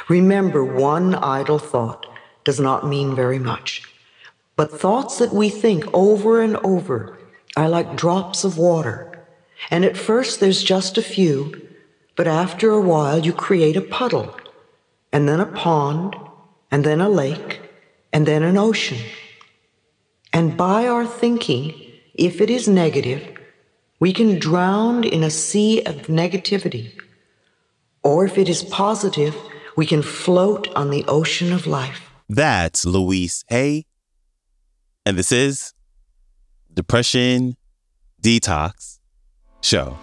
Remember, one idle thought does not mean very much. But thoughts that we think over and over are like drops of water. And at first there's just a few, but after a while you create a puddle, and then a pond, and then a lake, and then an ocean. And by our thinking, if it is negative, we can drown in a sea of negativity. Or if it is positive, we can float on the ocean of life. That's Louise Hay. And this is Depression Detox Show.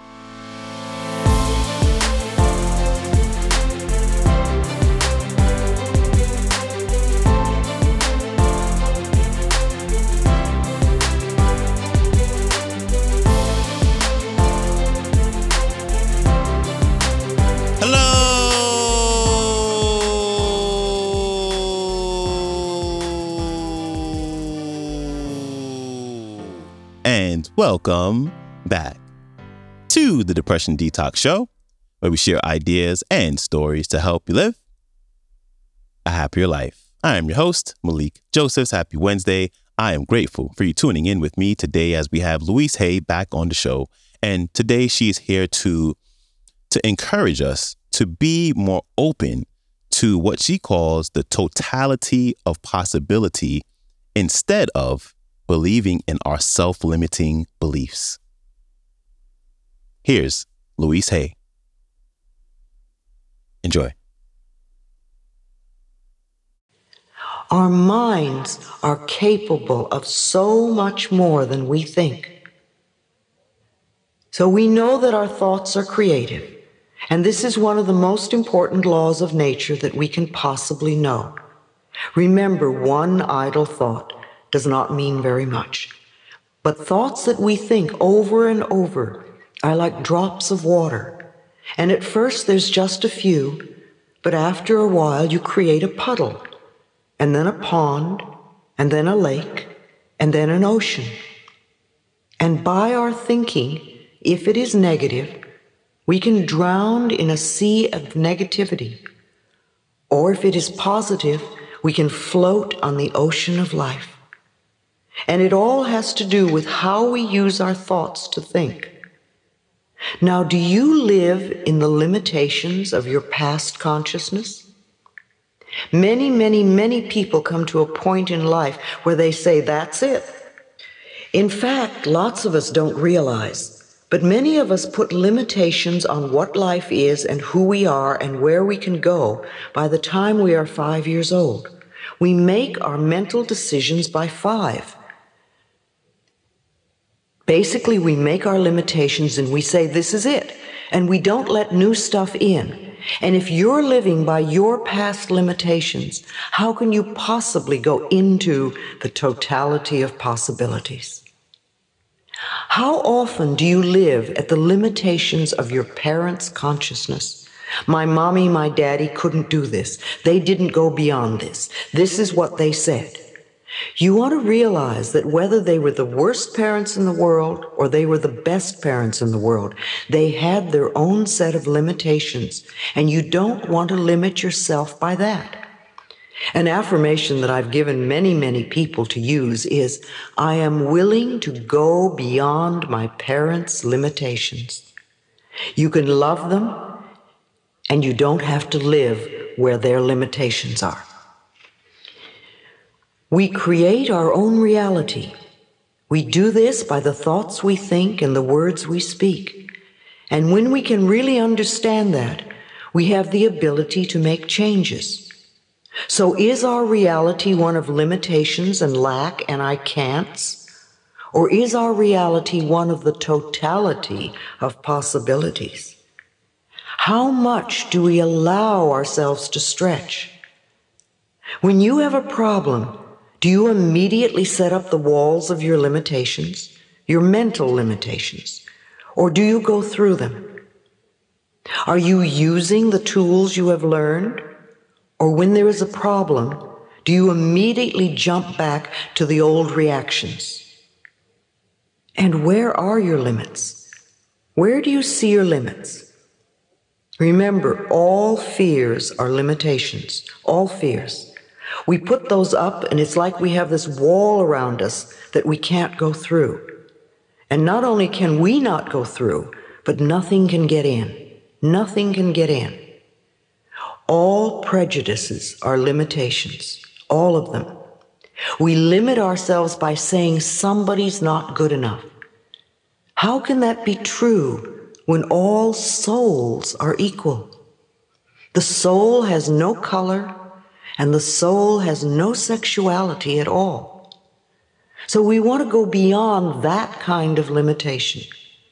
And welcome back to the Depression Detox Show, where we share ideas and stories to help you live a happier life. I am your host, Malik Josephs. Happy Wednesday. I am grateful for you tuning in with me today as we have Louise Hay back on the show. And today she is here to encourage us to be more open to what she calls the totality of possibility instead of believing in our self-limiting beliefs. Here's Louise Hay. Enjoy. Our minds are capable of so much more than we think. So we know that our thoughts are creative, and this is one of the most important laws of nature that we can possibly know. Remember, one idle thought does not mean very much. But thoughts that we think over and over are like drops of water. And at first there's just a few, but after a while you create a puddle, and then a pond, and then a lake, and then an ocean. And by our thinking, if it is negative, we can drown in a sea of negativity. Or if it is positive, we can float on the ocean of life. And it all has to do with how we use our thoughts to think. Now, do you live in the limitations of your past consciousness? Many people come to a point in life where they say, that's it. In fact, lots of us don't realize, but many of us put limitations on what life is and who we are and where we can go by the time we are 5 years old. We make our mental decisions by 5. Basically, we make our limitations and we say, this is it. And we don't let new stuff in. And if you're living by your past limitations, how can you possibly go into the totality of possibilities? How often do you live at the limitations of your parents' consciousness? My mommy, my daddy couldn't do this. They didn't go beyond this. This is what they said. You want to realize that whether they were the worst parents in the world or they were the best parents in the world, they had their own set of limitations, and you don't want to limit yourself by that. An affirmation that I've given many people to use is, I am willing to go beyond my parents' limitations. You can love them, and you don't have to live where their limitations are. We create our own reality. We do this by the thoughts we think and the words we speak. And when we can really understand that, we have the ability to make changes. So is our reality one of limitations and lack and I can'ts? Or is our reality one of the totality of possibilities? How much do we allow ourselves to stretch? When you have a problem, do you immediately set up the walls of your limitations, your mental limitations, or do you go through them? Are you using the tools you have learned, or when there is a problem, do you immediately jump back to the old reactions? And where are your limits? Where do you see your limits? Remember, all fears are limitations. All fears. We put those up, and it's like we have this wall around us that we can't go through. And not only can we not go through, but nothing can get in. Nothing can get in. All prejudices are limitations. All of them. We limit ourselves by saying somebody's not good enough. How can that be true when all souls are equal? The soul has no color, and the soul has no sexuality at all. So we want to go beyond that kind of limitation.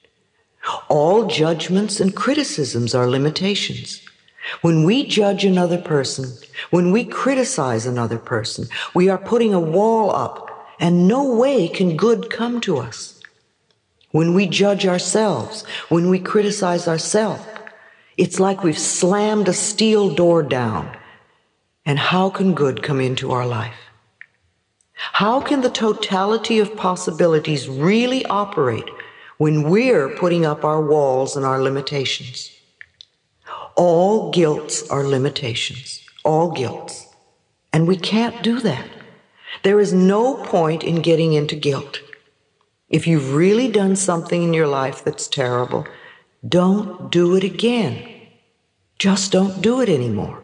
All judgments and criticisms are limitations. When we judge another person, when we criticize another person, we are putting a wall up, and no way can good come to us. When we judge ourselves, when we criticize ourselves, it's like we've slammed a steel door down. And how can good come into our life? How can the totality of possibilities really operate when we're putting up our walls and our limitations? All guilts are limitations. All guilts. And we can't do that. There is no point in getting into guilt. If you've really done something in your life that's terrible, don't do it again. Just don't do it anymore.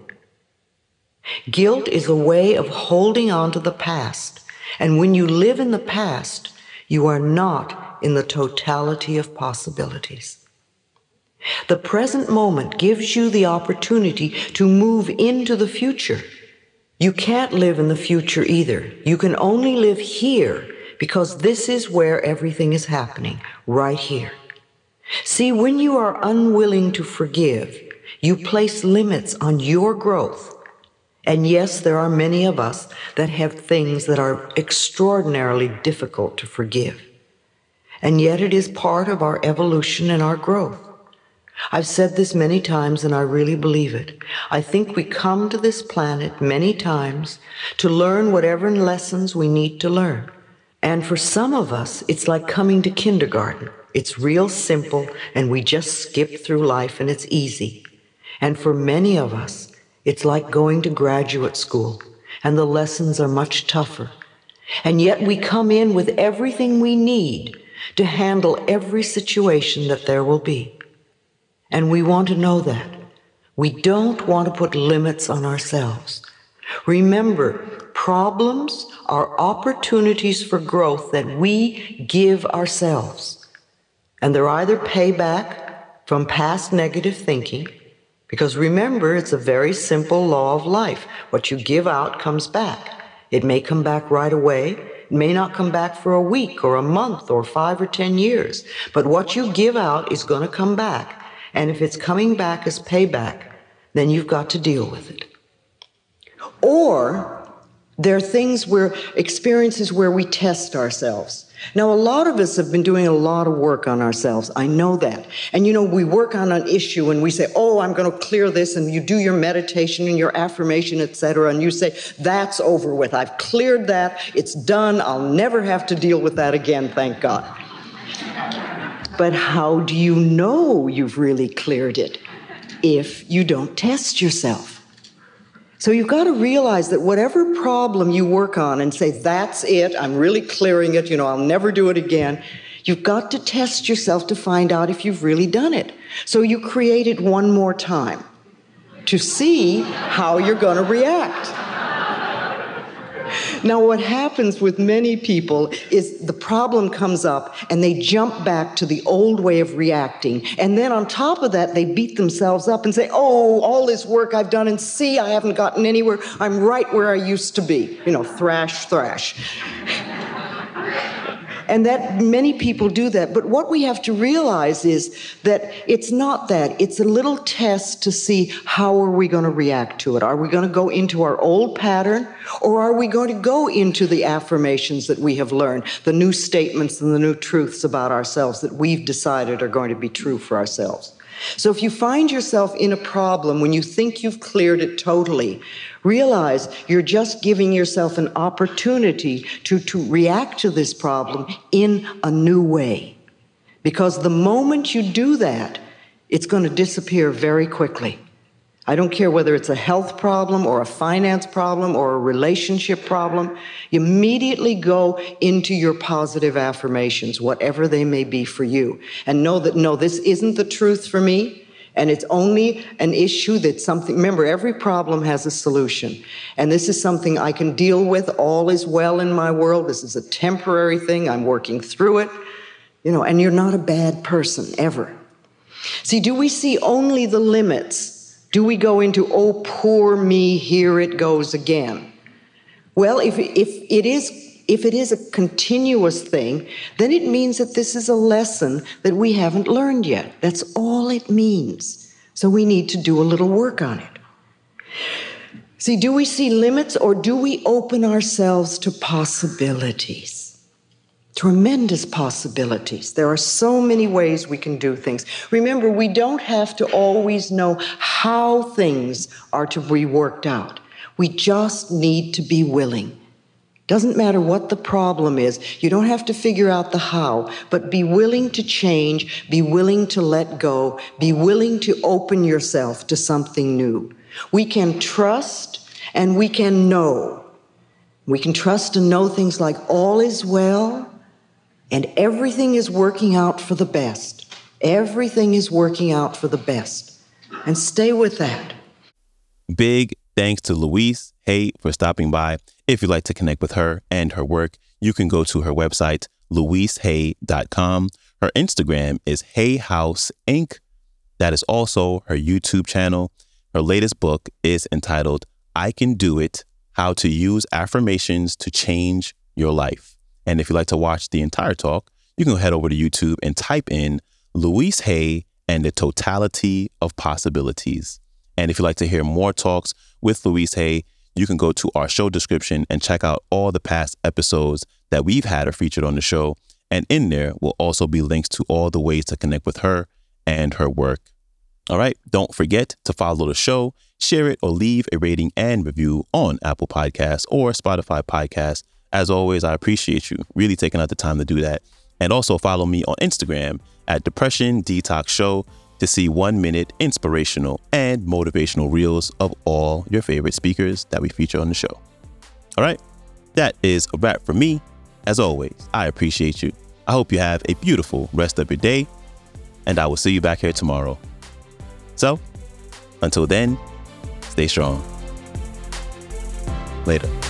Guilt is a way of holding on to the past. And when you live in the past, you are not in the totality of possibilities. The present moment gives you the opportunity to move into the future. You can't live in the future either. You can only live here because this is where everything is happening, right here. See, when you are unwilling to forgive, you place limits on your growth. And yes, there are many of us that have things that are extraordinarily difficult to forgive. And yet it is part of our evolution and our growth. I've said this many times, and I really believe it. I think we come to this planet many times to learn whatever lessons we need to learn. And for some of us, it's like coming to kindergarten. It's real simple, and we just skip through life, and it's easy. And for many of us, it's like going to graduate school, and the lessons are much tougher. And yet we come in with everything we need to handle every situation that there will be. And we want to know that. We don't want to put limits on ourselves. Remember, problems are opportunities for growth that we give ourselves. And they're either payback from past negative thinking, because remember, it's a very simple law of life. What you give out comes back. It may come back right away. It may not come back for a week or a month or 5 or 10 years. But what you give out is going to come back. And if it's coming back as payback, then you've got to deal with it. Or there are experiences where we test ourselves. Now, a lot of us have been doing a lot of work on ourselves. I know that. And, we work on an issue and we say, oh, I'm going to clear this. And you do your meditation and your affirmation, etc. And you say, that's over with. I've cleared that. It's done. I'll never have to deal with that again, thank God. But how do you know you've really cleared it if you don't test yourself? So you've got to realize that whatever problem you work on and say, that's it, I'm really clearing it, I'll never do it again, you've got to test yourself to find out if you've really done it. So you create it one more time to see how you're going to react. Now, what happens with many people is the problem comes up and they jump back to the old way of reacting. And then on top of that, they beat themselves up and say, oh, all this work I've done, and see, I haven't gotten anywhere. I'm right where I used to be. Thrash. And that many people do that. But what we have to realize is that it's not that. It's a little test to see how are we going to react to it. Are we going to go into our old pattern, or are we going to go into the affirmations that we have learned, the new statements and the new truths about ourselves that we've decided are going to be true for ourselves? So if you find yourself in a problem when you think you've cleared it totally, realize you're just giving yourself an opportunity to react to this problem in a new way. Because the moment you do that, it's going to disappear very quickly. I don't care whether it's a health problem or a finance problem or a relationship problem. You immediately go into your positive affirmations, whatever they may be for you, and know that, no, this isn't the truth for me, and it's only an issue that's something. Remember, every problem has a solution, and this is something I can deal with. All is well in my world. This is a temporary thing. I'm working through it, and you're not a bad person, ever. See, do we see only the limits? Do we go into, oh, poor me, here it goes again? Well, if it is a continuous thing, then it means that this is a lesson that we haven't learned yet. That's all it means. So we need to do a little work on it. See, do we see limits, or do we open ourselves to possibilities? Tremendous possibilities. There are so many ways we can do things. Remember, we don't have to always know how things are to be worked out. We just need to be willing. Doesn't matter what the problem is. You don't have to figure out the how, but be willing to change, be willing to let go, be willing to open yourself to something new. We can trust and we can know. We can trust and know things like all is well, and everything is working out for the best. Everything is working out for the best. And stay with that. Big thanks to Louise Hay for stopping by. If you'd like to connect with her and her work, you can go to her website, louisehay.com. Her Instagram is Hay House Inc. That is also her YouTube channel. Her latest book is entitled, I Can Do It, How to Use Affirmations to Change Your Life. And if you'd like to watch the entire talk, you can head over to YouTube and type in Louise Hay and the Totality of Possibilities. And if you'd like to hear more talks with Louise Hay, you can go to our show description and check out all the past episodes that we've had her featured on the show. And in there will also be links to all the ways to connect with her and her work. All right, don't forget to follow the show, share it, or leave a rating and review on Apple Podcasts or Spotify Podcasts. As always, I appreciate you really taking out the time to do that. And also follow me on Instagram at Depression Detox Show to see 1-minute inspirational and motivational reels of all your favorite speakers that we feature on the show. All right, that is a wrap for me. As always, I appreciate you. I hope you have a beautiful rest of your day, and I will see you back here tomorrow. So, until then, stay strong. Later.